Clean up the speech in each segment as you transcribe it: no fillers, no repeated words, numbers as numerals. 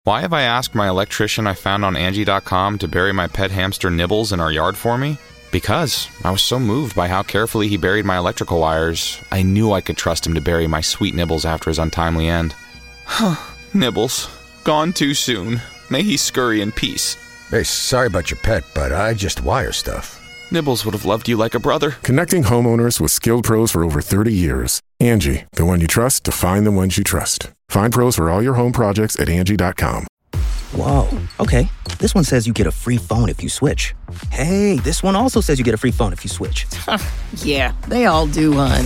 Why have I asked my electrician I found on Angie.com to bury my pet hamster Nibbles in our yard for me? Because I was so moved by how carefully he buried my electrical wires, I knew I could trust him to bury my sweet Nibbles after his untimely end. Nibbles, gone too soon. May he scurry in peace. Hey, sorry about your pet, but I just wire stuff. Nibbles would have loved you like a brother. Connecting homeowners with skilled pros for over 30 years. Angie, the one you trust to find the ones you trust. Find pros for all your home projects at Angie.com. Whoa, okay. This one says you get a free phone if you switch. Hey, this one also says you get a free phone if you switch. Yeah, they all do, hon.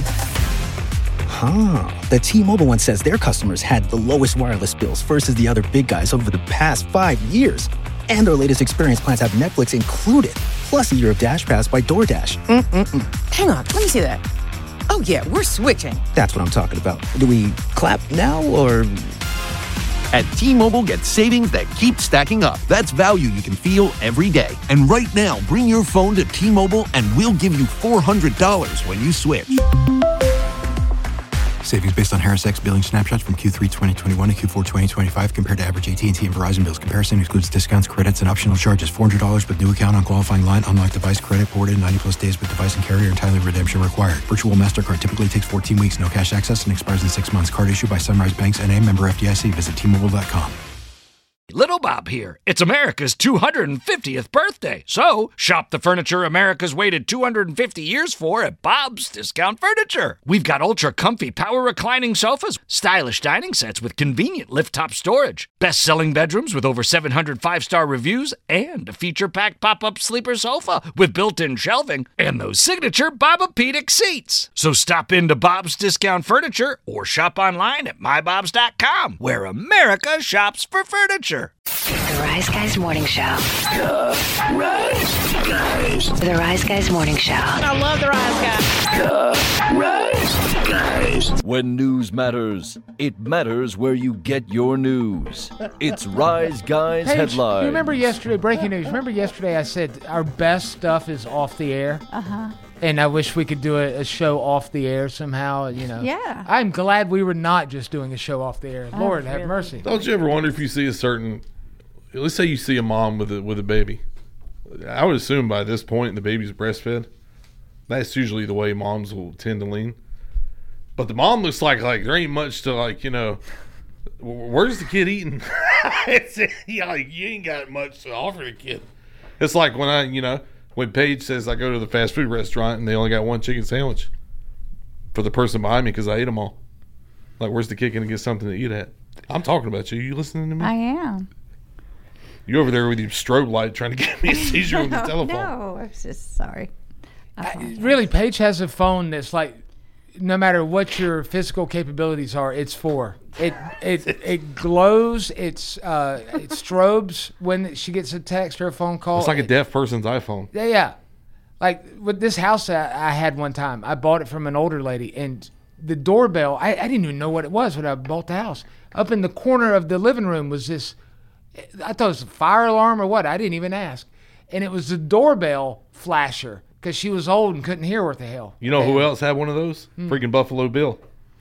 The T-Mobile one says their customers had the lowest wireless bills versus the other big guys over the past 5 years. And their latest experience plans have Netflix included, plus a year of Dash Pass by DoorDash. Hang on, let me see that. Oh, yeah, we're switching. That's what I'm talking about. Do we clap now, or...? At T-Mobile, get savings that keep stacking up. That's value you can feel every day. And right now, bring your phone to T-Mobile and we'll give you $400 when you switch. Savings based on Harris X billing snapshots from Q3 2021 to Q4 2025 compared to average AT&T and Verizon bills. Comparison excludes discounts, credits, and optional charges. $400 with new account on qualifying line. Unlock device credit ported 90-plus days with device and carrier and timely redemption required. Virtual MasterCard typically takes 14 weeks. No cash access and expires in 6 months. Card issued by Sunrise Banks N.A. member FDIC. Visit T-Mobile.com. Little Bob here. It's America's 250th birthday. So, shop the furniture America's waited 250 years for at Bob's Discount Furniture. We've got ultra-comfy power reclining sofas, stylish dining sets with convenient lift-top storage, best-selling bedrooms with over 700 five-star reviews, and a feature-packed pop-up sleeper sofa with built-in shelving, and those signature Bobapedic seats. So stop into Bob's Discount Furniture or shop online at mybobs.com, where America shops for furniture. The Rise Guys Morning Show. The Rise Guys. The Rise Guys Morning Show. I love the Rise Guys. The Rise Guys. When news matters, it matters where you get your news. It's Rise Guys Paige, Headlines. You remember yesterday, breaking news, remember yesterday I said our best stuff is off the air? Uh-huh. And I wish we could do a show off the air somehow, you know. Yeah. I'm glad we were not just doing a show off the air. Lord, have mercy. Don't you ever wonder if you see a certain, let's say you see a mom with a baby. I would assume by this point the baby's breastfed. That's usually the way moms will tend to lean. But the mom looks like there ain't much to where's the kid eating? You ain't got much to offer the kid. It's like when Paige says I go to the fast food restaurant and they only got one chicken sandwich for the person behind me because I ate them all. Like, where's the kid going to get something to eat at? I'm talking about you. You listening to me? I am. You over there with your strobe light trying to get me a seizure on the telephone. No, I was just sorry. Really, Paige has a phone that's like, no matter what your physical capabilities are, it's for. It glows. It strobes when she gets a text or a phone call. It's like a deaf person's iPhone. Yeah. Like with this house I had one time, I bought it from an older lady, and the doorbell, I didn't even know what it was when I bought the house. Up in the corner of the living room was this, I thought it was a fire alarm or what. I didn't even ask. And it was the doorbell flasher because she was old and couldn't hear what the hell. You know who else had one of those? Freaking Buffalo Bill.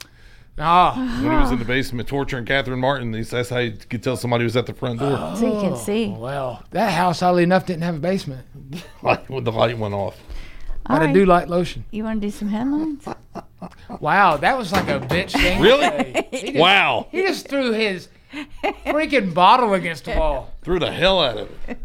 Oh. When he was in the basement torturing Catherine Martin, that's how you could tell somebody was at the front door. So you can see. Well, that house, oddly enough, didn't have a basement. Like when the light went off. But I do like lotion. You want to do some headlines? Wow, that was like a bitch thing. Really? Wow. He just threw his freaking bottle against the wall. Threw the hell out of it.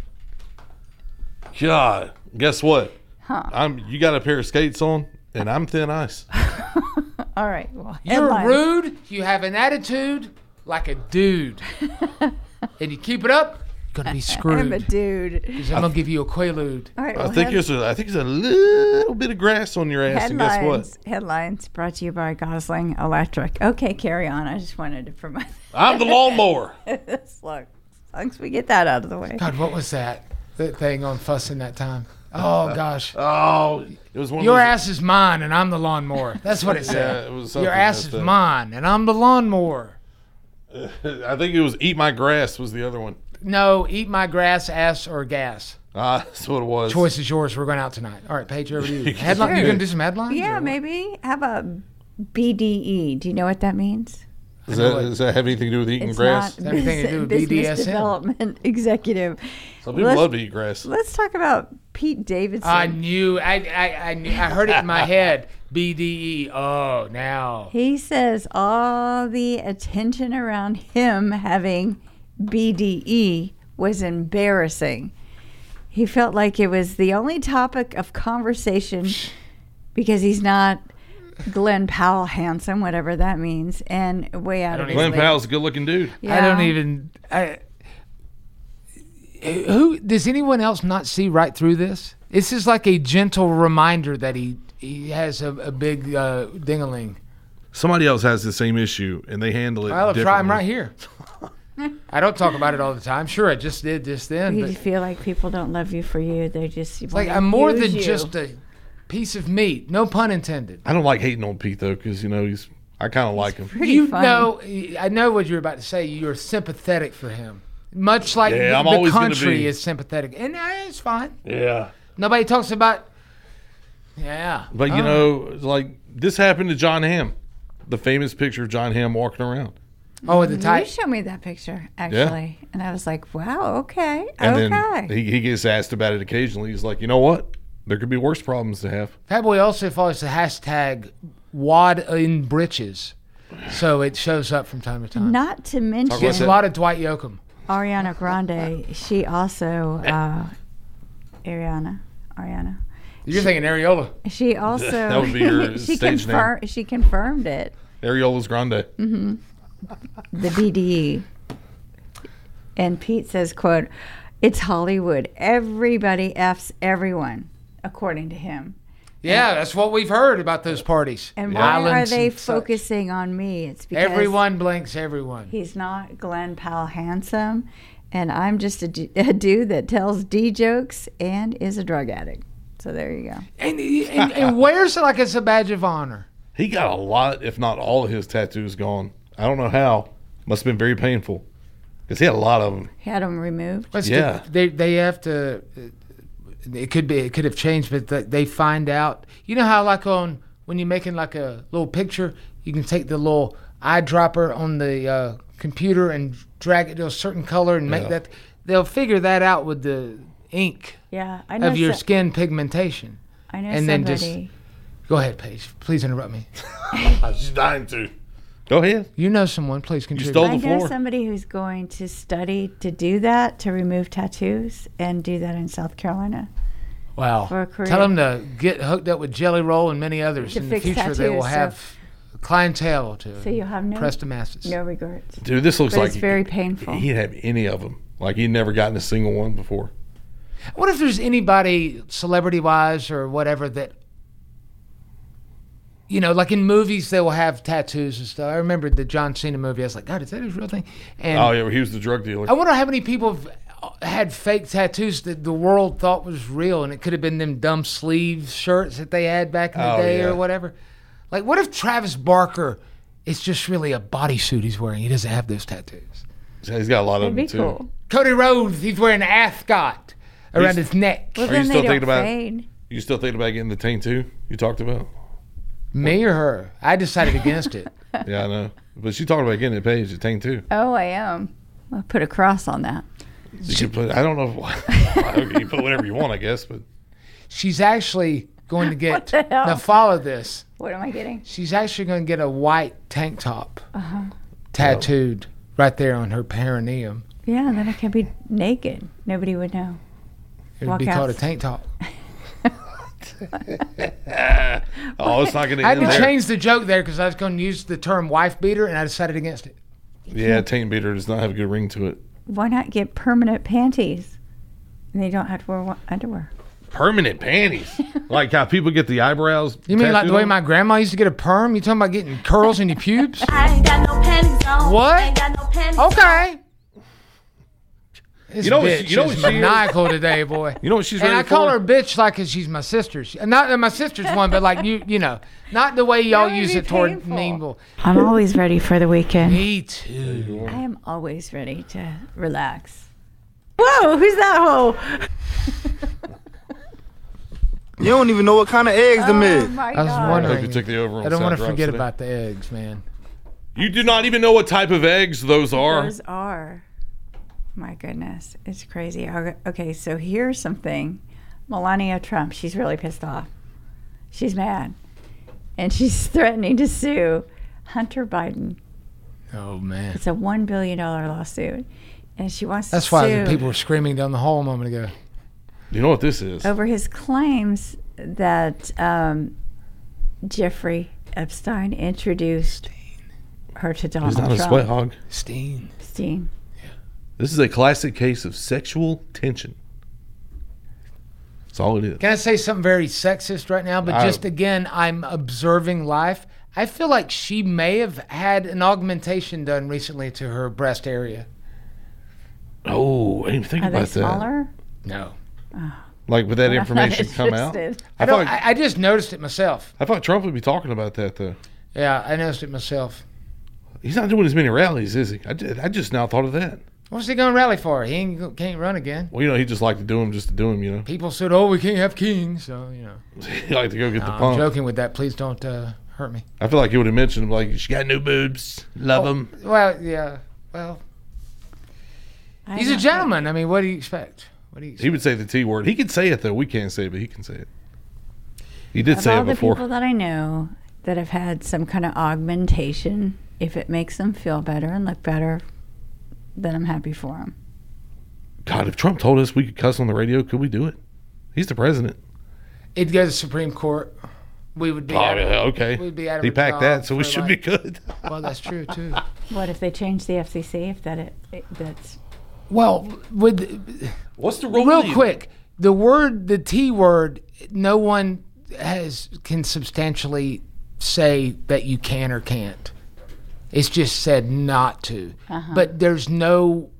God, guess what? Huh. You got a pair of skates on, and I'm thin ice. All right. Well, you're headlines. rude. You have an attitude like a dude. And you keep it up, you're going to be screwed. I'm a dude. Because I'm going to give you a quaalude. All right, I think there's a little bit of grass on your ass, and guess what? Headlines brought to you by Gosling Electric. Okay, carry on. I just wanted to promote. I'm the lawnmower. Look, as long as we get that out of the way. God, what was that thing on fussing that time? Oh, gosh. Oh, it was one. Your ass is mine, and I'm the lawnmower. That's what it said. Yeah, it was your ass is mine, and I'm the lawnmower. I think it was Eat My Grass was the other one. No, Eat My Grass, Ass, or Gas. That's what it was. Choice is yours. We're going out tonight. All right, Paige, over to you. Headline? You going to do some headlines? Yeah, maybe. How about BDE? Do you know what that means? Does that have anything to do with eating It's grass? not Everything to do with business BDSM. development executive. Some people love to eat grass. Let's talk about Pete Davidson. I knew. I heard it in my head. BDE. Oh, now. He says all the attention around him having BDE was embarrassing. He felt like it was the only topic of conversation because he's not Glenn Powell handsome, whatever that means, and way out of his Glenn league. Powell's a good-looking dude. Yeah. I don't even. Who does anyone else not see right through this? This is like a gentle reminder that he has a big ding-a-ling. Somebody else has the same issue, and they handle it I'll try him differently. right here. I don't talk about it all the time. Sure, I just did just then. You But feel like people don't love you for you. They just it's like I'm more than just a piece of meat. No pun intended. I don't like hating on Pete, though, because, I kind of like him. I know what you're about to say. You're sympathetic for him. Much like Yeah, I'm the always gonna country be. is sympathetic. And it's fine. Yeah. Nobody talks about... Yeah. But, this happened to John Hamm. The famous picture of John Hamm walking around. Oh, with the You tight... showed me that picture, actually. And I was like, wow, okay. And okay. then he gets asked about it occasionally. He's like, you know what? There could be worse problems to have. Fat Boy also follows the hashtag WAD in britches. So it shows up from time to time. Not to mention Gets a lot of Dwight Yoakam. Ariana Grande. She also, Ariana. You're thinking Areola. She also, That would be her stage name. She confirmed it. Areola's Grande. Mm-hmm. The BDE. And Pete says, quote, "It's Hollywood. Everybody F's everyone," according to him. Yeah, that's what we've heard about those parties. And why are Islands they and such. focusing on me? It's because Everyone blinks everyone. he's not Glenn Powell handsome, and I'm just a dude that tells D jokes and is a drug addict. So there you go. And wears it like it's a badge of honor. He got a lot, if not all of his tattoos gone. I don't know how. Must have been very painful. Because he had a lot of them. Had them removed. Yeah. They have to... It could have changed, but they find out. You know how when you're making like a little picture, you can take the little eyedropper on the computer and drag it to a certain color and make that. They'll figure that out with the ink. Yeah, I know of your skin pigmentation. I know and somebody. Then just go ahead, Paige. Please interrupt me. I was just dying to. Go ahead. You know someone. Please contribute. stole the I know floor. somebody who's going to study to do that, to remove tattoos, and do that in South Carolina. Wow. For a career. Tell them to get hooked up with Jelly Roll and many others. To In the fix future, they will tattoos, have clientele to So you'll have press the masses. no regrets. Dude, this looks But like it's very painful. He didn't have any of them. Like he'd never gotten a single one before. What if there's anybody, celebrity-wise or whatever, that, like in movies, they will have tattoos and stuff. I remember the John Cena movie. I was like, God, is that his real thing? And Oh, yeah, he was the drug dealer. I wonder how many people have had fake tattoos that the world thought was real, and it could have been them dumb sleeve shirts that they had back in the day or whatever. Like, what if Travis Barker is just really a bodysuit he's wearing? He doesn't have those tattoos. He's got a lot of That'd them, be too. cool. Cody Rhodes, he's wearing an ascot around his neck. Well, Are you then still they thinking don't about fade. You still thinking about getting the taint, too? You talked about? Me or her? I decided against it. Yeah, I know. But she talked about getting it Paige, the taint, too. Oh, I am. I'll put a cross on that. You can put, I don't know. You can put whatever you want, I guess. But She's actually going to get... What the hell? Now, follow this. What am I getting? She's actually going to get a white tank top tattooed right there on her perineum. Yeah, then I can be naked. Nobody would know. It would Walk be out. called a tank top. oh, it's not going to I had end to there. change the joke there because I was going to use the term wife beater, and I decided against it. Yeah, taint beater does not have a good ring to it. Why not get permanent panties? And they don't have to wear underwear. Permanent panties, like how people get the eyebrows. You mean like the tattooed way on? my grandma used to get a perm? You talking about getting curls in your pubes? I ain't got no panties on. What? Ain't got no panties Okay. This You know what bitch she- you know is what she is? maniacal today, boy. You know what she's And ready I call for? her bitch like she's my sister. Not that my sister's one, but like you know, not the way y'all That would use be it toward painful. mean people. I'm always ready for the weekend. Me too. I am always ready to relax. Whoa, who's that hoe? You don't even know what kind of eggs them is. My I was God. I hope wondering. you took the over on I don't want South to Drive forget today. about the eggs, man. You do not even know what type of eggs those are. Those are. My goodness. It's crazy. Okay, so here's something. Melania Trump, she's really pissed off. She's mad. And she's threatening to sue Hunter Biden. Oh, man. It's a $1 billion lawsuit. And she wants That's to why sue the people were screaming down the hall a moment ago. You know what this is? over his claims that Jeffrey Epstein introduced her to Donald He's not Trump. a sweat hog. Steen. This is a classic case of sexual tension. That's all it is. Can I say something very sexist right now? But just again, I'm observing life. I feel like she may have had an augmentation done recently to her breast area. Oh, I didn't think Are about they smaller? No. Like, would that I'm not information come out? interested. I just noticed it myself. I thought Trump would be talking about that, though. Yeah, I noticed it myself. He's not doing as many rallies, is he? I just now thought of that. What's he going to rally for? He can't run again. Well, he just liked to do them just to do them, People said, oh, we can't have kings, so, He liked to go get the I'm pump. joking with that. Please don't hurt me. I feel like he would have mentioned, like, she got new boobs. Love them. Well, yeah. Well, he's a gentleman. I mean, what do you expect? He would say the T word. He could say it, though. We can't say it, but he can say it. He did Of say all it the before. people that I know that have had some kind of augmentation, if it makes them feel better and look better, then I'm happy for them. God, if Trump told us we could cuss on the radio, could we do it? He's the president. It'd go to the Supreme Court. We would be okay. We'd be out of He a packed job that, so we for, should be good. Well, that's true, too. What if they change the FCC? If that's Well, what's the rule? Real quick, the T word, no one can substantially say that you can or can't. It's just said not to. But there's no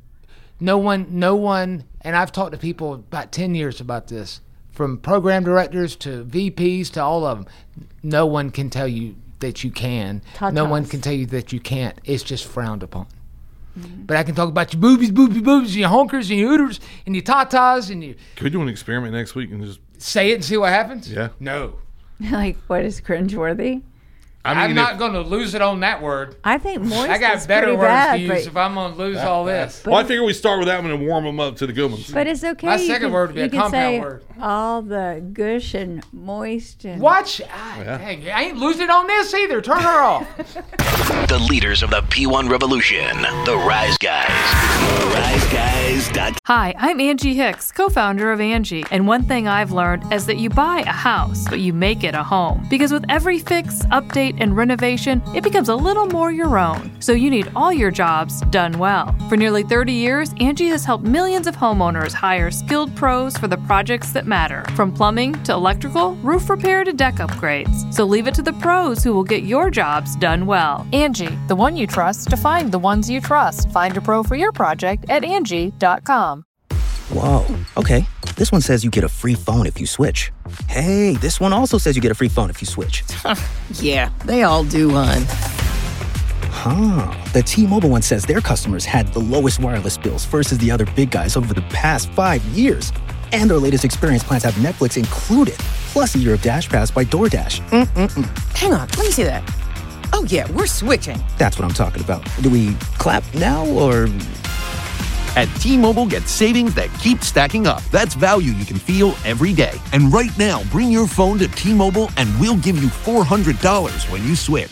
one, and I've talked to people about 10 years about this, from program directors to VPs to all of them. No one can tell you that you can. No one can tell you that you can't. It's just frowned upon. But I can talk about your boobies, and your honkers, and your hooters, and your tatas, and your... Can we do an experiment next week and just... say it and see what happens? Yeah. No. like what is cringeworthy? I'm not going to lose it on that word. I think moist I got is better pretty words bad, to use if I'm going to lose all this. Well, I figure we start with that one and warm them up to the good ones. But it's okay. My second word would be a compound say word. All the gush and moist and Watch. Dang, I ain't losing it on this either. Turn her off. The leaders of the P1 revolution, the Rise Guys. RiseGuys.com. Hi, I'm Angie Hicks, co-founder of Angie. And one thing I've learned is that you buy a house, but you make it a home. Because with every fix, update, and renovation, it becomes a little more your own. So you need all your jobs done well. For nearly 30 years, Angie has helped millions of homeowners hire skilled pros for the projects that matter. From plumbing to electrical, roof repair to deck upgrades. So leave it to the pros who will get your jobs done well. Angie, the one you trust to find the ones you trust. Find a pro for your project at Angie.com. Whoa, okay. This one says you get a free phone if you switch. Hey, this one also says you get a free phone if you switch. Yeah, they all do, hon. The T-Mobile one says their customers had the lowest wireless bills versus the other big guys over the past 5 years. And their latest experience plans have Netflix included, plus a year of Dash Pass by DoorDash. Hang on, let me see that. Oh, yeah, we're switching. That's what I'm talking about. Do we clap now or... At T-Mobile, get savings that keep stacking up. That's value you can feel every day. And right now, bring your phone to T-Mobile and we'll give you $400 when you switch.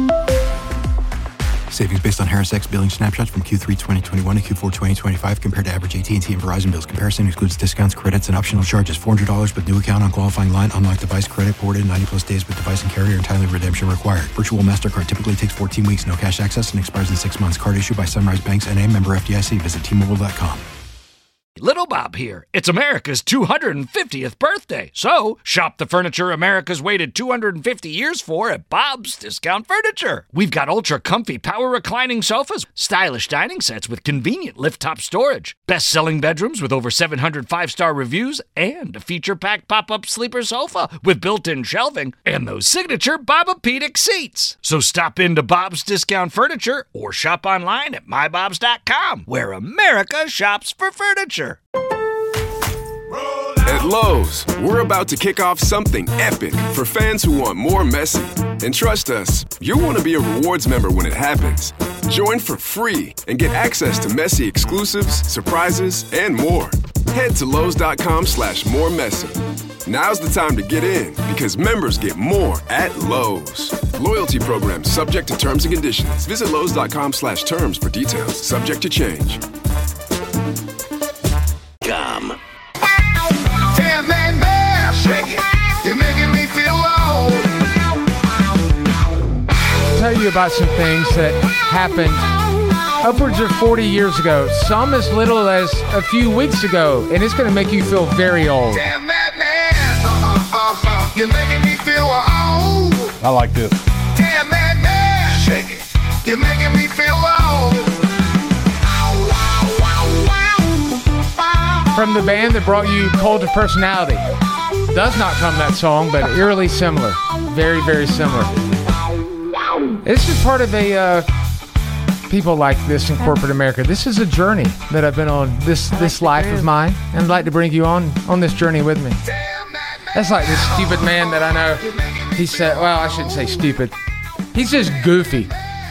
Savings based on Harris X billing snapshots from Q3 2021 to Q4 2025 compared to average AT&T and Verizon bills. Comparison excludes discounts, credits, and optional charges. $400 with new account on qualifying line. Unlock device credit ported 90-plus days with device and carrier and timely redemption required. Virtual MasterCard typically takes 14 weeks. No cash access and expires in 6 months. Card issued by Sunrise Banks N.A. member FDIC. Visit T-Mobile.com. Little Bob here. It's America's 250th birthday. So, shop the furniture America's waited 250 years for at Bob's Discount Furniture. We've got ultra comfy power reclining sofas, stylish dining sets with convenient lift-top storage, best-selling bedrooms with over 700 5-star reviews, and a feature-packed pop-up sleeper sofa with built-in shelving, and those signature Bobapedic seats. So stop into Bob's Discount Furniture or shop online at mybobs.com, where America shops for furniture. At Lowe's, we're about to kick off something epic for fans who want more Messi. And trust us, you'll want to be a rewards member when it happens. Join for free and get access to Messi exclusives, surprises, and more. Head to Lowe's.com/more Messi. Now's the time to get in because members get more at Lowe's. Loyalty program subject to terms and conditions. Visit Lowe's.com/terms for details. Subject to change. Come. Damn, man, shake it. You're making me feel old. I'll tell you about some things that happened upwards of 40 years ago. Some as little as a few weeks ago. And it's going to make you feel very old. Damn that man. You're making me feel old. I like this. Damn that man. Shake it. You're making me feel old. From the band that brought you Cult of Personality. Does not come that song, but eerily similar. Very, very similar. This is part of a people like this in corporate America. This is a journey that I've been on, this life of mine, and I'd like to bring you on this journey with me. That's like this stupid man that I know. He said, well, I shouldn't say stupid. He's just goofy.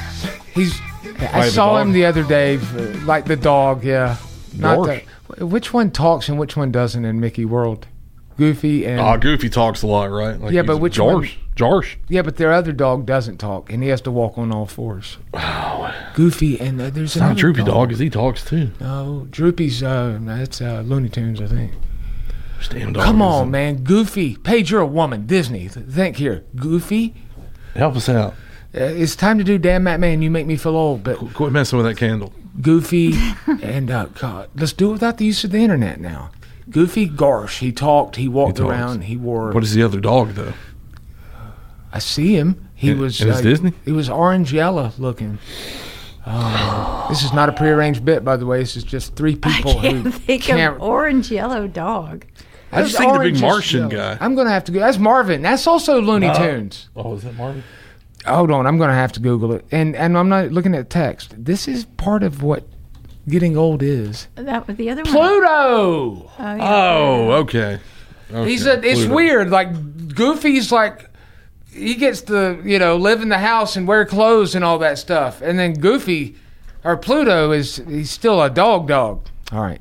I saw him the other day, like the dog, yeah. Which one talks and which one doesn't in Mickey World? Goofy and... Goofy talks a lot, right? Like yeah, but which one? George. Yeah, but their other dog doesn't talk, and he has to walk on all fours. Oh. Goofy and there's another not Droopy dog, because he talks too. No, Droopy's, that's Looney Tunes, I think. Damn dog. Come on, man. Goofy. Paige, you're a woman. Disney. Think here. Goofy. Help us out. It's time to do Damn Matt Man. You make me feel old, but... Quit messing with that candle. Goofy and God, let's do it without the use of the internet now. Goofy, gosh, he talked, he walked around, he wore. What is the other dog though? I see him. He was. And it's Disney. He was orange yellow looking. This is not a prearranged bit, by the way. This is just three people who think of orange yellow dog. I just think the big Martian guy. I'm gonna have to go. That's Marvin. That's also Looney Tunes. Oh, is that Marvin? Hold on, I'm going to have to Google it. And I'm not looking at text. This is part of what getting old is. That was the other one. Pluto! Oh, yeah. Okay. It's weird. Like, Goofy's like, he gets to, live in the house and wear clothes and all that stuff. And then Goofy, or Pluto, he's still a dog. All right.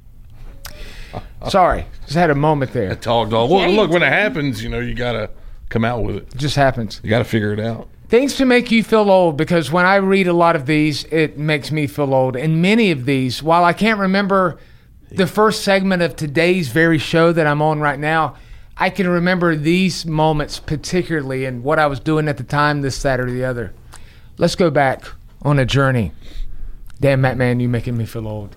Sorry. Just had a moment there. A dog. Well, look, when it happens, you got to come out with it. It just happens. You got to figure it out. Things to make you feel old, because when I read a lot of these, it makes me feel old. And many of these, while I can't remember the first segment of today's very show that I'm on right now, I can remember these moments particularly and what I was doing at the time, this, that, or the other. Let's go back on a journey. Damn, Matt Man, you making me feel old.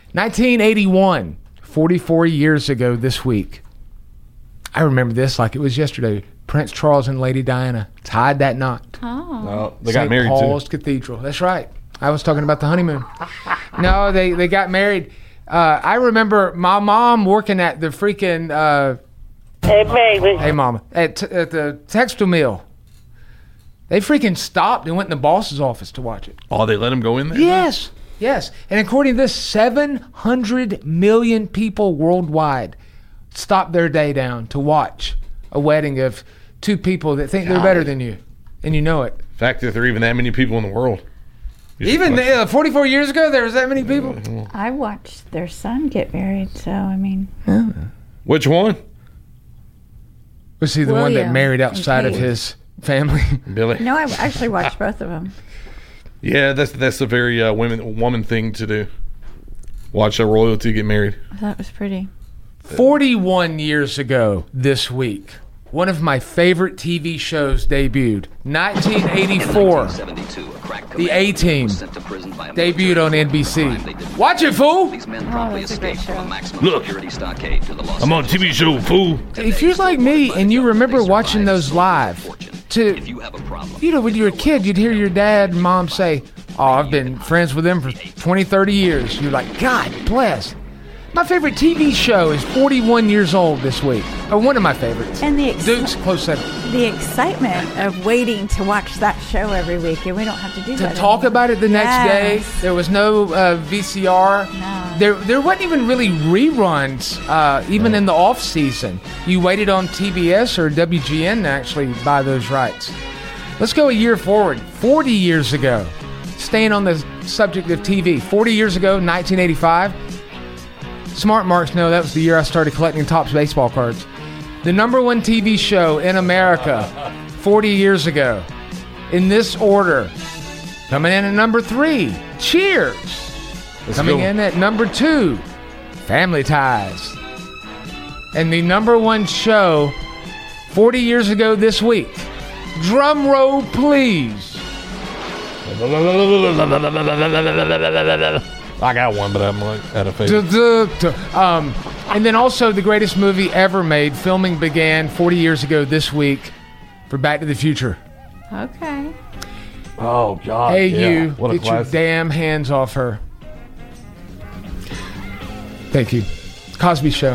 1981, 44 years ago this week. I remember this like it was yesterday. Prince Charles and Lady Diana tied that knot. Oh. No, they got married St. Paul's Cathedral. That's right. I was talking about the honeymoon. No, they got married. I remember my mom working at the freaking... hey, baby. Hey, mama. At the textile mill. They freaking stopped and went in the boss's office to watch it. Oh, they let him go in there? Yes. And according to this, 700 million people worldwide stopped their day down to watch a wedding of two people that think they're better than you, and you know it. The fact that there are even that many people in the world. Even 44 years ago, there was that many people? I watched their son get married, so, I mean... Yeah. Which one? Was he the one that married outside of his family? Billy? No, I actually watched both of them. Yeah, that's a very woman thing to do. Watch a royalty get married. I thought it was pretty. 41 years ago this week, one of my favorite TV shows debuted. 1984, The A-Team debuted on NBC. Watch it, fool! Oh, that's a great show. Look, I'm on TV show, fool. If you're like me and you remember watching those live, when you were a kid, you'd hear your dad and mom say, oh, I've been friends with them for 20, 30 years. You're like, God bless. My favorite TV show is 41 years old this week. Or one of my favorites. And Dukes, close second. The excitement of waiting to watch that show every week, and we don't have to do that To talk anymore. about it the next day. Yes. There was no VCR. No. There wasn't even really reruns, even in the off season. You waited on TBS or WGN to actually buy those rights. Let's go a year forward. 40 years ago, staying on the subject of TV. 40 years ago, 1985. Smart marks know that was the year I started collecting Topps baseball cards. The number one TV show in America 40 years ago. In this order. Coming in at number 3, Cheers. Coming in at number 2, Family Ties. And the number one show 40 years ago this week. Drum roll, please. I got one, but I'm like out of faith. And then also the greatest movie ever made. Filming began 40 years ago this week for Back to the Future. Okay. Oh, God. Hey, yeah. you. What a Get your classic. damn hands off her. Thank you. Cosby Show.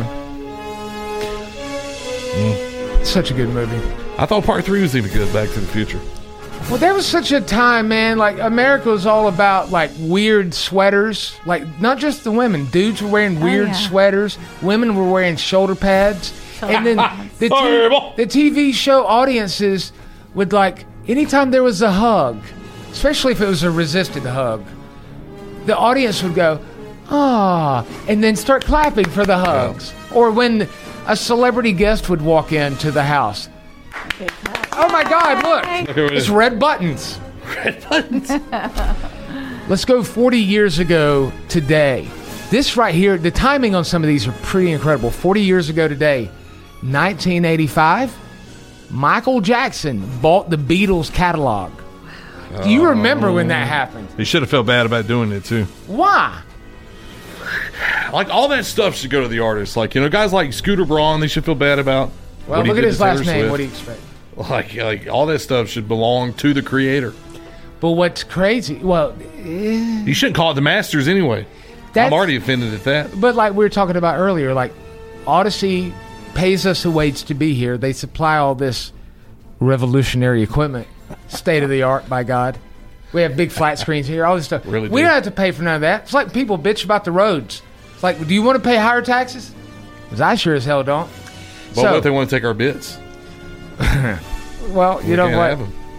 Such a good movie. I thought part 3 was even good, Back to the Future. Well, there was such a time, man. Like, America was all about, like, weird sweaters. Like, not just the women. Dudes were wearing weird sweaters. Women were wearing shoulder pads. And then the TV show audiences would, like, anytime there was a hug, especially if it was a resisted hug, the audience would go, ah, and then start clapping for the hugs. Yeah. Or when a celebrity guest would walk into the house. Oh my God, look. It's red buttons. Red buttons. Let's go 40 years ago today. This right here, the timing on some of these are pretty incredible. 40 years ago today, 1985, Michael Jackson bought the Beatles catalog. Do you remember when that happened? He should have felt bad about doing it, too. Why? Like, all that stuff should go to the artist. Like, you know, guys like Scooter Braun, they should feel bad about. Well, look at his last name. What do you expect? Like all that stuff should belong to the creator. But what's crazy? Well, you shouldn't call it the Masters anyway. I'm already offended at that. But like we were talking about earlier, like Odyssey pays us a wage to be here. They supply all this revolutionary equipment, state of the art, by God. We have big flat screens here, all this stuff. Really we don't have to pay for none of that. It's like people bitch about the roads. It's like, do you want to pay higher taxes? Because I sure as hell don't. Well, what if they want to take our bits? Well, you know what?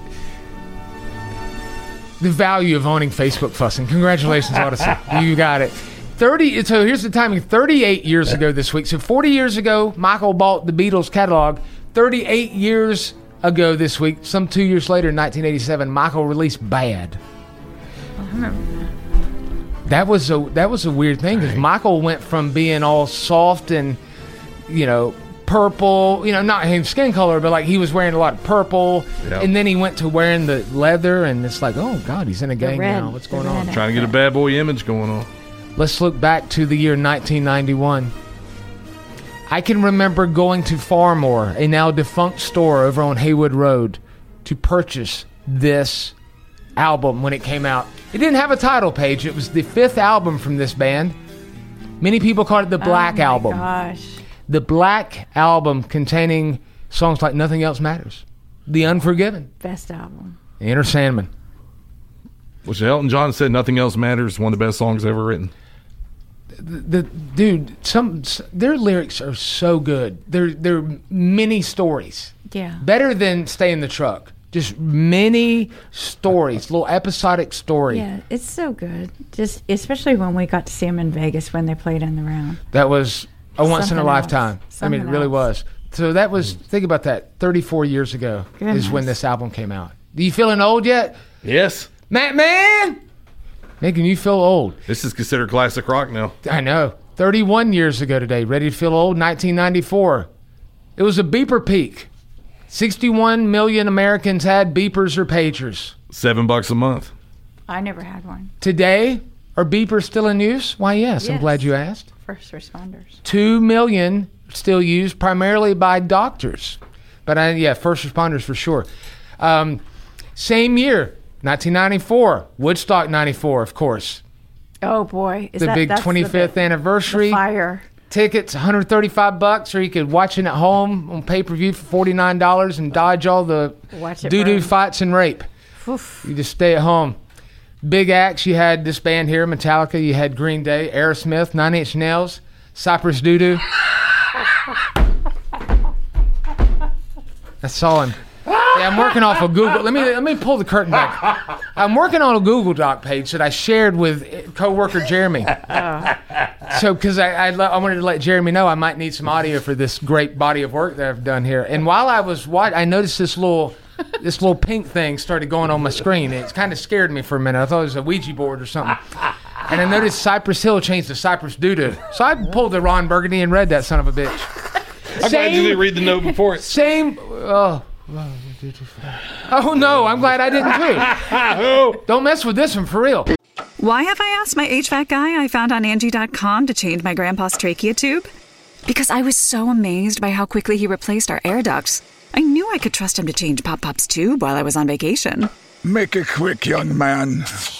The value of owning Facebook fussing. Congratulations, Odyssey. You got it. So here's the timing. 38 years ago this week. So 40 years ago, Michael bought the Beatles catalog. 38 years ago this week, some 2 years later, in 1987, Michael released Bad. I remember that. That was a weird thing because Michael went from being all soft and, you know, purple, you know, not his skin color, but like he was wearing a lot of purple, and then he went to wearing the leather, and it's like, oh God, he's in a gang now. What's going on? Trying to get a bad boy image going on. Let's look back to the year 1991. I can remember going to Farmore, a now defunct store over on Haywood Road, to purchase this album when it came out. It didn't have a title page. It was the 5th album from this band. Many people called it the Black Album. Gosh. The Black Album, containing songs like Nothing Else Matters, The Unforgiven, Best album, Enter Sandman. Which Elton John said Nothing Else Matters, one of the best songs ever written. Dude, their lyrics are so good. They're mini stories. Yeah. Better than Stay in the Truck. Just many stories, little episodic story. Yeah, it's so good. Just especially when we got to see them in Vegas when they played in the round. That was a once in a Something lifetime. else. I mean, it Something really else. was. So that was, think about that, 34 years ago is when this album came out. Do you feeling old yet? Yes. Man, making you feel old. This is considered classic rock now. I know. 31 years ago today. Ready to feel old? 1994. It was a beeper peak. 61 million Americans had beepers or pagers. $7 a month. I never had one. Today, are beepers still in use? Why, yes. I'm glad you asked. First responders. 2 million still used primarily by doctors. But first responders for sure. Same year, 1994, Woodstock 94, of course. Oh boy, the big 25th anniversary. The fire. Tickets, $135, or you could watch it at home on pay-per-view for $49 and dodge all the doo-doo fights and rape. Oof. You just stay at home. Big acts, you had this band here, Metallica, you had Green Day, Aerosmith, Nine Inch Nails, Cypress Doo-Doo. I saw him. Yeah, I'm working off of Google. Let me pull the curtain back. I'm working on a Google Doc page that I shared with coworker Jeremy. So, because I wanted to let Jeremy know I might need some audio for this great body of work that I've done here. And while I was watching, I noticed this little pink thing started going on my screen. It kind of scared me for a minute. I thought it was a Ouija board or something. And I noticed Cypress Hill changed to Cypress Doo-Doo. So I pulled the Ron Burgundy and read that son of a bitch. I'm glad you didn't read the note before it. Same. Oh no, I'm glad I didn't too. Don't mess with this one for real. Why have I asked my HVAC guy I found on Angie.com to change my grandpa's trachea tube? Because I was so amazed by how quickly he replaced our air ducts. I knew I could trust him to change Pop-Pop's tube while I was on vacation. Make it quick, young man.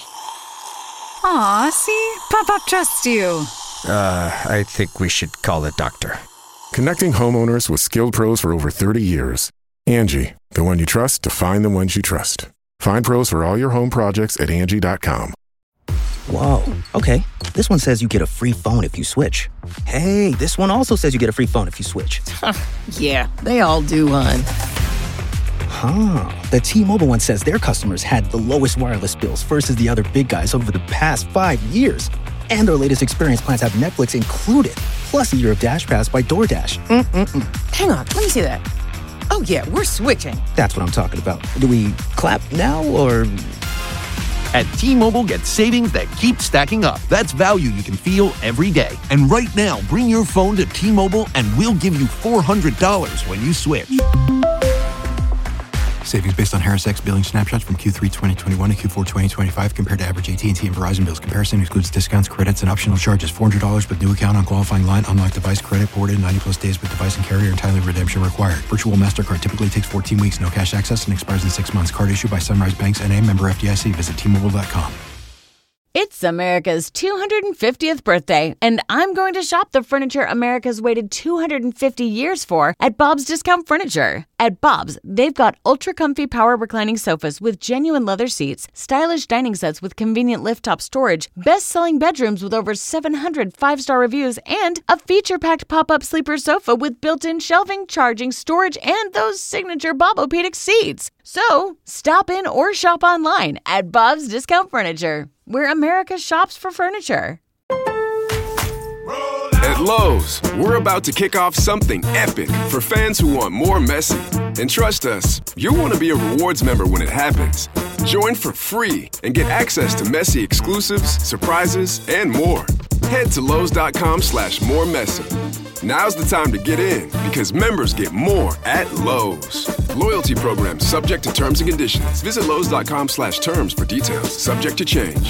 Aw, see? Pop-Pop trusts you. I think we should call a doctor. Connecting homeowners with skilled pros for over 30 years. Angie, the one you trust to find the ones you trust. Find pros for all your home projects at Angie.com. Whoa, okay. This one says you get a free phone if you switch. Hey, this one also says you get a free phone if you switch. Yeah, they all do, hon. The T-Mobile one says their customers had the lowest wireless bills versus the other big guys over the past 5 years. And their latest experience plans have Netflix included, plus a year of Dash Pass by DoorDash. Hang on, let me see that. Oh, yeah, we're switching. That's what I'm talking about. Do we clap now, or...? At T-Mobile, get savings that keep stacking up. That's value you can feel every day. And right now, bring your phone to T-Mobile and we'll give you $400 when you switch. Savings based on Harris X billing snapshots from Q3 2021 to Q4 2025 compared to average AT&T and Verizon bills. Comparison excludes discounts, credits, and optional charges. $400 with new account on qualifying line. Unlock device credit ported 90-plus days with device and carrier. Entirely redemption required. Virtual MasterCard typically takes 14 weeks. No cash access and expires in 6 months. Card issued by Sunrise Banks N.A. Member FDIC. Visit T-Mobile.com. It's America's 250th birthday, and I'm going to shop the furniture America's waited 250 years for at Bob's Discount Furniture. At Bob's, they've got ultra-comfy power reclining sofas with genuine leather seats, stylish dining sets with convenient lift-top storage, best-selling bedrooms with over 700 5-star reviews, and a feature-packed pop-up sleeper sofa with built-in shelving, charging, storage, and those signature Bobopedic seats. So, stop in or shop online at Bob's Discount Furniture, where America shops for furniture. At Lowe's, we're about to kick off something epic for fans who want more Messi. And trust us, you'll want to be a rewards member when it happens. Join for free and get access to Messi exclusives, surprises, and more. Head to Lowe's.com/moremessy. Now's the time to get in because members get more at Lowe's. Loyalty program subject to terms and conditions. Visit Lowe's.com/terms for details. Subject to change.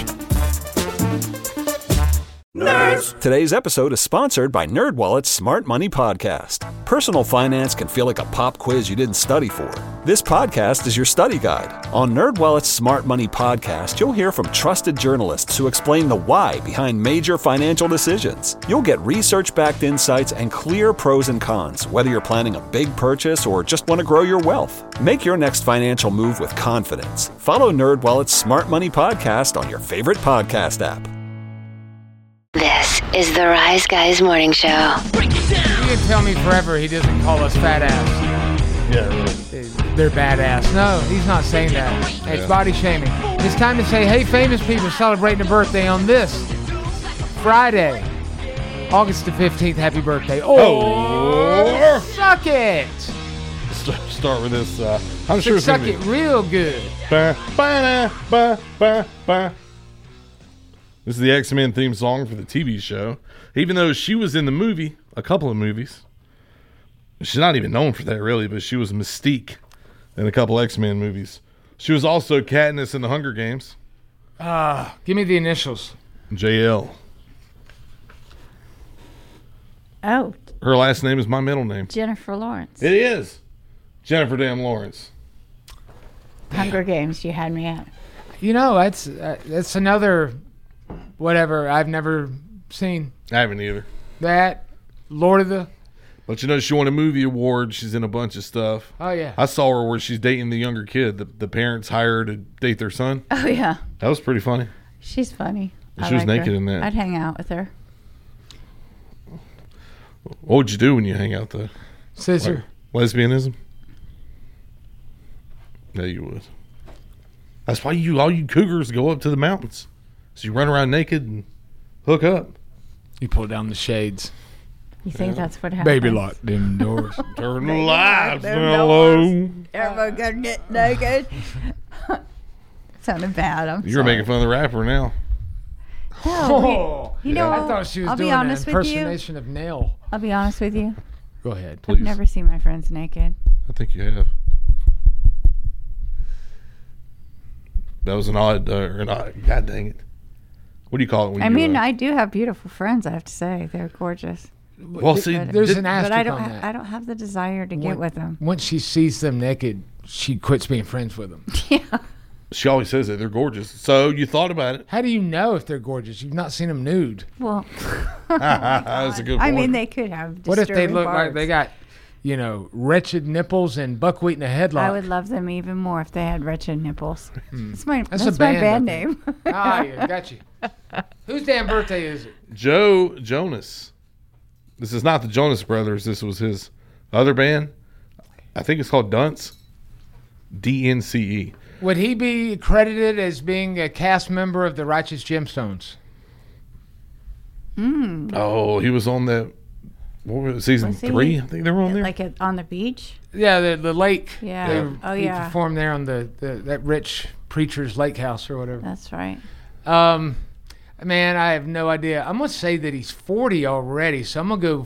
Nerds! Today's episode is sponsored by NerdWallet's Smart Money Podcast. Personal finance can feel like a pop quiz you didn't study for. This podcast is your study guide. On NerdWallet's Smart Money Podcast, you'll hear from trusted journalists who explain the why behind major financial decisions. You'll get research-backed insights and clear pros and cons, whether you're planning a big purchase or just want to grow your wealth. Make your next financial move with confidence. Follow NerdWallet's Smart Money Podcast on your favorite podcast app. This is the Rise Guys Morning Show. You can tell me forever he doesn't call us fat ass. Yeah, really. They're badass. No, he's not saying that. It's body shaming. It's time to say, hey, famous people celebrating a birthday on this Friday, August the 15th. Happy birthday. Oh, suck it. Start with this. I'm sure it's suck it real good. This is the X-Men theme song for the TV show. Even though she was in the movie, a couple of movies. She's not even known for that, really, but she was Mystique in a couple X-Men movies. She was also Katniss in the Hunger Games. Give me the initials. JL. Oh. Her last name is my middle name. Jennifer Lawrence. It is. Jennifer damn Lawrence. Hunger Games, you had me at. You know, that's another whatever I've never seen. I haven't either. That Lord of the. But you know, she won a movie award. She's in a bunch of stuff. Oh, yeah. I saw her where she's dating the younger kid. The parents hire her to date their son. Oh, yeah. That was pretty funny. She's funny. She was naked in that. I'd hang out with her. What would you do when you hang out though? Scissor. Like lesbianism? Yeah, you would. That's why all you cougars go up to the mountains. So you run around naked and hook up. You pull down the shades. You think that's what happens? Baby lock them doors. Turn the lights them down low. Everyone gonna get naked. Sounded bad. You're making fun of the rapper now. No, you know, I thought she was I'll doing be an honest with you. impersonation of Nail. I'll be honest with you. Go ahead, please. I've never seen my friends naked. I think you have. That was an odd, God dang it. What do you call it? When I do have beautiful friends, I have to say. They're gorgeous. Well, see, there's an asterisk but on that. I don't have the desire to get with them. Once she sees them naked, she quits being friends with them. Yeah. She always says that they're gorgeous. So you thought about it. How do you know if they're gorgeous? You've not seen them nude. Well, that's a good point. I mean, they could have. What if they look parts. like they got, wretched nipples and buckwheat in a headlock? I would love them even more if they had wretched nipples. That's my a band name. Yeah, got you. Whose damn birthday is it? Joe Jonas. This is not the Jonas Brothers. This was his other band. I think it's called Dunce. DNCE. Would he be credited as being a cast member of the Righteous Gemstones? Oh, he was on that. What was it, season 3? I think they were on there. Like on the beach? Yeah, the lake. Yeah. He performed there on that rich preacher's lake house or whatever. That's right. Man, I have no idea. I'm going to say that he's 40 already, so I'm going to go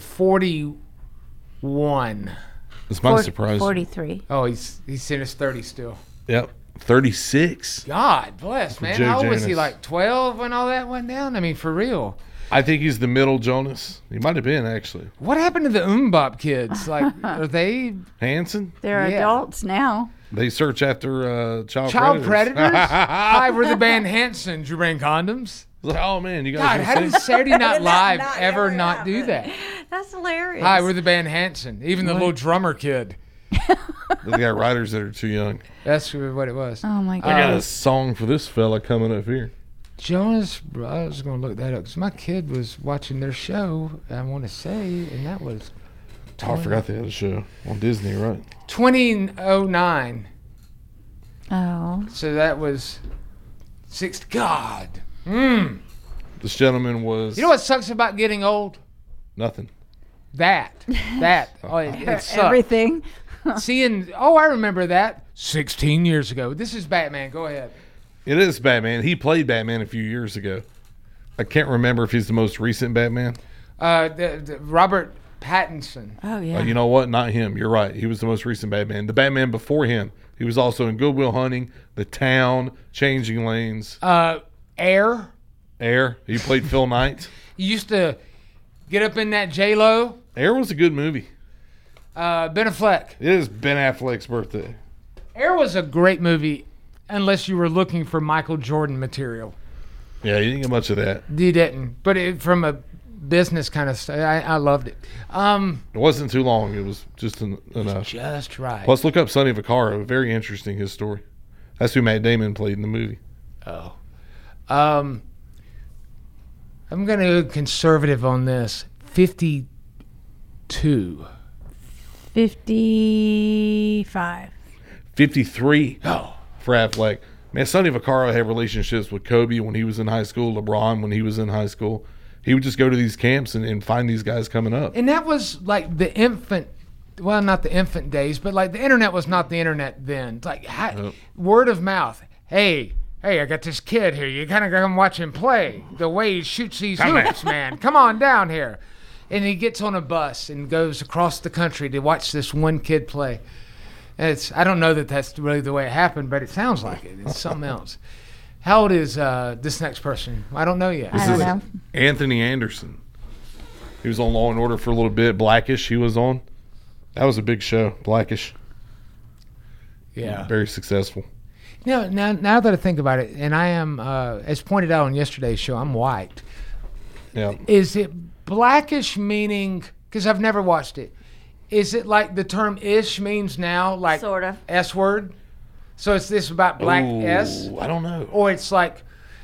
41. This might surprise 43. Oh, he's in his 30s still. Yep. 36. God bless, man. Joe How old was he? Jonas. Like 12 when all that went down? I mean, for real. I think he's the middle Jonas. He might have been, actually. What happened to the Bop kids? Like, are they... Hanson? They're adults now. They search after child predators? Hi, we're the band Hanson. Did you bring condoms? Like, oh, man, you guys... God, how did Saturday Night Live ever not do that? That's hilarious. Hi, we're the band Hanson. Even the little drummer kid. They got writers that are too young. That's what it was. Oh, my God. I got a song for this fella coming up here. Jonas, I was going to look that up because my kid was watching their show, I want to say, and that was... I forgot they had a show on Disney, right? 2009. Oh. So that was... God. This gentleman was... You know what sucks about getting old? Nothing. That. Oh, it sucks. Everything. I remember that 16 years ago. This is Batman. Go ahead. It is Batman. He played Batman a few years ago. I can't remember if he's the most recent Batman. The Robert Pattinson. Oh, yeah. You know what? Not him. You're right. He was the most recent Batman. The Batman before him, he was also in Good Will Hunting, The Town, Changing Lanes. Air. He played Phil Knight. You used to get up in that J-Lo. Air was a good movie. Ben Affleck. It is Ben Affleck's birthday. Air was a great movie unless you were looking for Michael Jordan material. Yeah, you didn't get much of that. You didn't. But from a business kind of stuff, I loved it. It wasn't too long. It was just enough. Just right. Plus, look up Sonny Vaccaro. Very interesting, his story. That's who Matt Damon played in the movie. Oh. I'm going to go conservative on this. 52. 55. 53 for Affleck. Man, Sonny Vaccaro had relationships with Kobe when he was in high school, LeBron when he was in high school. He would just go to these camps and find these guys coming up. And that was like the infant, well, not the infant days, but like the internet was not the internet then. It's like word of mouth. Hey, I got this kid here. You kind of come watch him play. The way he shoots these hoops, man. Come on down here. And he gets on a bus and goes across the country to watch this one kid play. I don't know that that's really the way it happened, but it sounds like it. It's something else. How old is this next person? I don't know yet. This is Anthony Anderson. He was on Law & Order for a little bit. Blackish he was on. That was a big show, Blackish. Yeah. Very successful. You know, now that I think about it, and I am, as pointed out on yesterday's show, I'm white. Yeah. Is it blackish meaning, because I've never watched it, is it like the term ish means now, like sort of S word? So it's this about black Ooh, S? I don't know. Or it's like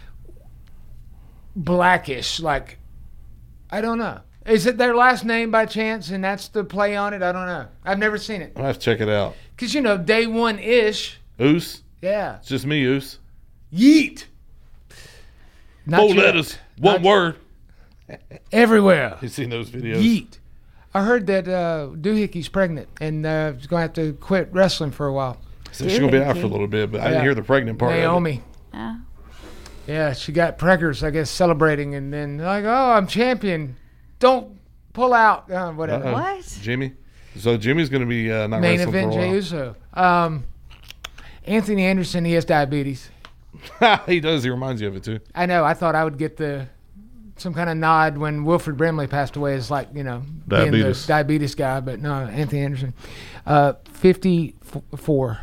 blackish, like, I don't know. Is it their last name by chance, and that's the play on it? I don't know. I've never seen it. I'll have to check it out. Because, you know, day one-ish. Oos? Yeah. It's just me, Oos. Yeet. Not 4 yet. letters, one word. Everywhere. You seen those videos? Yeet. I heard that Doohickeys pregnant and is going to have to quit wrestling for a while. So she's going to be out for a little bit, but I didn't hear the pregnant part Naomi. Oh. Yeah, she got preggers, I guess, celebrating, and then like, oh, I'm champion. Don't pull out. Whatever. Uh-oh. Jimmy? So Jimmy's going to be not Main wrestling event, for a Jey while. Uso. Anthony Anderson, he has diabetes. He does. He reminds you of it, too. I know. I thought I would get some kind of nod when Wilfred Brimley passed away as, like, you know, being the diabetes guy, but no, Anthony Anderson. 54.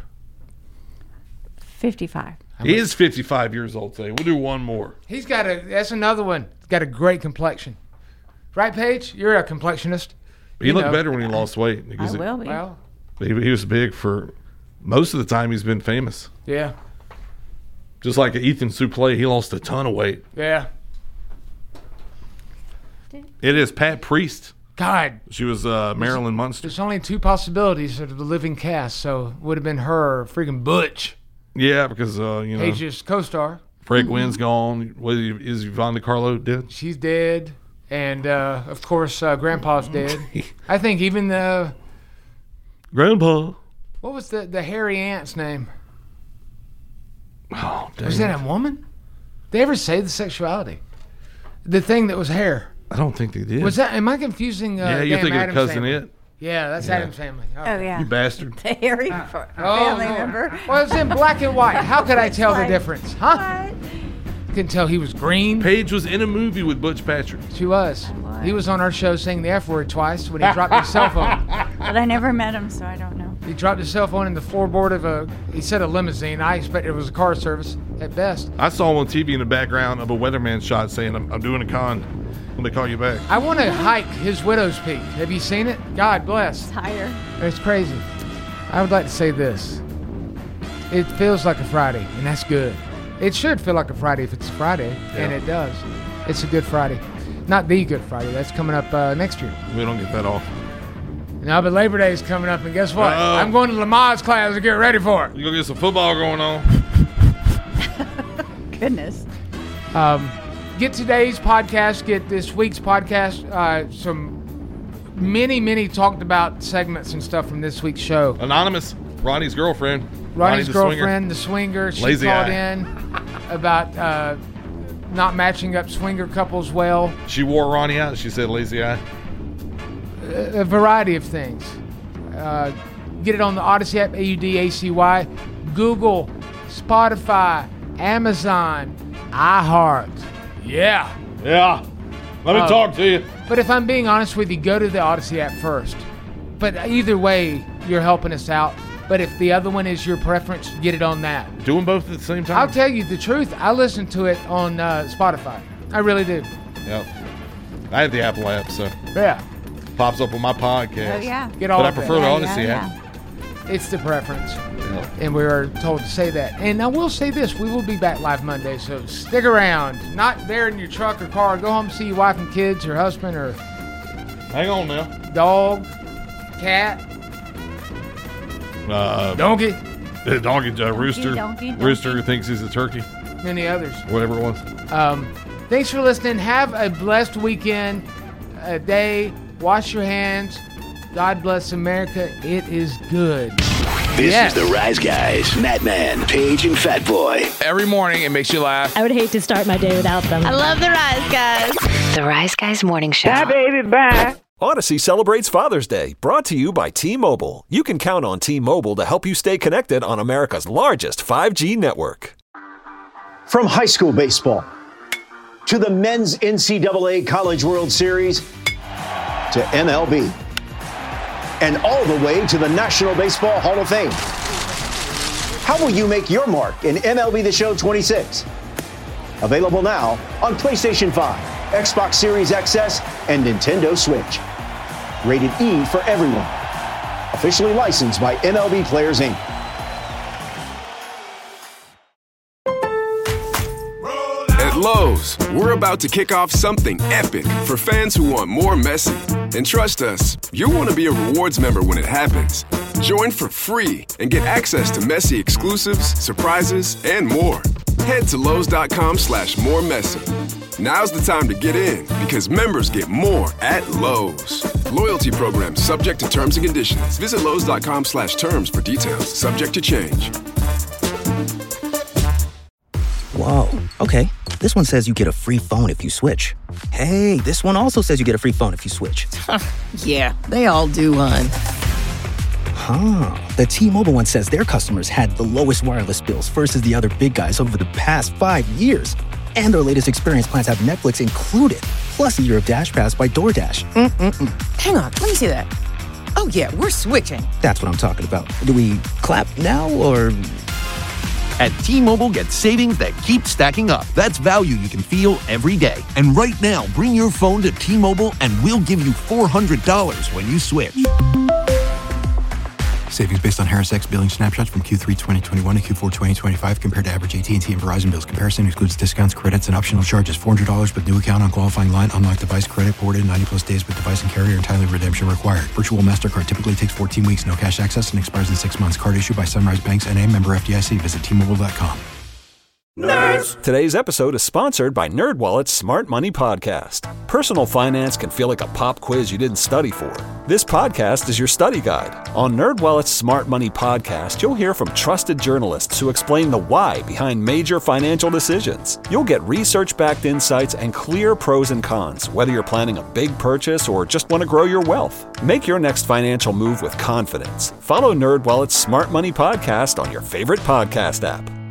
55. He is 55 years old today. We'll do one more. That's another one. He's got a great complexion. Right, Paige? You're a complexionist. He looked better when he lost weight. I will be. Well, he was big for most of the time he's been famous. Yeah. Just like Ethan Suplee, he lost a ton of weight. Yeah. It is Pat Priest. God. She was Marilyn Munster. There's only two possibilities of the living cast, so it would have been her or freaking Butch. Yeah, because, you know. Page's co-star. Frank Wynn's gone. Is Yvonne DiCarlo dead? She's dead. And, of course, Grandpa's dead. I think even the... Grandpa. What was the hairy aunt's name? Oh, dang. Was that a woman? They ever say the sexuality? The thing that was hair. I don't think they did. Was that? Am I confusing? Yeah, you're thinking Addams of Cousin family? It. Yeah, that's Addams Family. Oh, yeah. You bastard. The hairy family member. Well, it's in black and white. How could I tell the difference? Huh? Couldn't tell he was green. Paige was in a movie with Butch Patrick. She was. He was on our show saying the F word twice when he dropped his cell phone. But I never met him, so I don't know. He dropped his cell phone in the floorboard of he said a limousine. I expected it was a car service at best. I saw him on TV in the background of a weatherman shot saying, I'm doing a con when they call you back. I want to hike his Widow's Peak. Have you seen it? God bless. It's higher. It's crazy. I would like to say this. It feels like a Friday, and that's good. It should feel like a Friday if it's a Friday, and it does. It's a Good Friday. Not the Good Friday. That's coming up next year. We don't get that off. No, but Labor Day is coming up, and guess what? Uh-oh. I'm going to Lamaze class to get ready for it. You gonna get some football going on? Goodness. Get today's podcast, get this week's podcast, some many talked about segments and stuff from this week's show. Anonymous, Ronnie's girlfriend. Ronnie's the girlfriend, the swinger, she Lazy called eye. in about not matching up swinger couples well. She wore Ronnie out. She said lazy eye. A variety of things. Get it on the Odyssey app, AUDACY, Google, Spotify, Amazon, iHeart. Yeah. Yeah. Let me talk to you. But if I'm being honest with you, go to the Odyssey app first. But either way, you're helping us out. But if the other one is your preference, get it on that. Do them both at the same time? I'll tell you the truth. I listen to it on Spotify. I really do. Yep. I have the Apple app, so. Yeah. Pops up on my podcast. Oh, yeah. Get all but I of prefer it. the Odyssey app. It's the preference. Yeah. And we are told to say that. And I will say this. We will be back live Monday, so stick around. Not there in your truck or car. Go home and see your wife and kids or husband or Hang on now. dog, cat, donkey. Donkey, rooster. donkey. Rooster thinks he's a turkey. Many others. Whatever it was. Thanks for listening. Have a blessed weekend, a day. Wash your hands. God bless America. It is good. This is the Rise Guys, Madman, Paige, and Fat Boy. Every morning it makes you laugh. I would hate to start my day without them. I love the Rise Guys. The Rise Guys Morning Show. Bye, baby, bye. Odyssey celebrates Father's Day, brought to you by T-Mobile. You can count on T-Mobile to help you stay connected on America's largest 5G network. From high school baseball to the men's NCAA College World Series to MLB and all the way to the National Baseball Hall of Fame. How will you make your mark in MLB The Show 26? Available now on PlayStation 5, Xbox Series XS, and Nintendo Switch. Rated E for everyone. Officially licensed by MLB Players Inc. At Lowe's, we're about to kick off something epic for fans who want more Messi. And trust us, you'll want to be a rewards member when it happens. Join for free and get access to Messi exclusives, surprises, and more. Head to Lowe's.com/more Messi. Now's the time to get in because members get more at Lowe's. Loyalty program subject to terms and conditions. Visit Lowe's.com/terms for details. Subject to change. Whoa, okay. This one says you get a free phone if you switch. Hey, this one also says you get a free phone if you switch. Yeah, they all do, hon. Huh. The T-Mobile one says their customers had the lowest wireless bills versus the other big guys over the past 5 years. And their latest experience plans have Netflix included, plus a year of Dash Pass by DoorDash. Hang on, let me see that. Oh, yeah, we're switching. That's what I'm talking about. Do we clap now or... At T-Mobile, get savings that keep stacking up. That's value you can feel every day. And right now, bring your phone to T-Mobile and we'll give you $400 when you switch. Savings based on Harris X billing snapshots from Q3 2021 to Q4 2025 compared to average AT&T and Verizon bills. Comparison excludes discounts, credits, and optional charges. $400 with new account on qualifying line. Unlock device credit ported 90-plus days with device and carrier. Entirely redemption required. Virtual MasterCard typically takes 14 weeks. No cash access and expires in 6 months. Card issued by Sunrise Banks N.A. Member FDIC. Visit T-Mobile.com. Nerds! Today's episode is sponsored by NerdWallet's Smart Money Podcast. Personal finance can feel like a pop quiz you didn't study for. This podcast is your study guide. On NerdWallet's Smart Money Podcast, you'll hear from trusted journalists who explain the why behind major financial decisions. You'll get research-backed insights and clear pros and cons, whether you're planning a big purchase or just want to grow your wealth. Make your next financial move with confidence. Follow NerdWallet's Smart Money Podcast on your favorite podcast app.